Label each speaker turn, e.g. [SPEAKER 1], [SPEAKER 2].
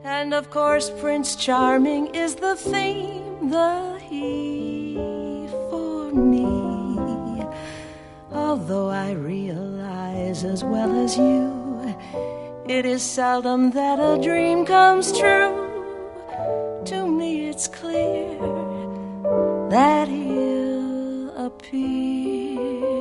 [SPEAKER 1] And of course Prince Charming is the theme, the he for me. Although I realize as well as you, it is seldom that a dream comes true. To me it's clear that he'll appear.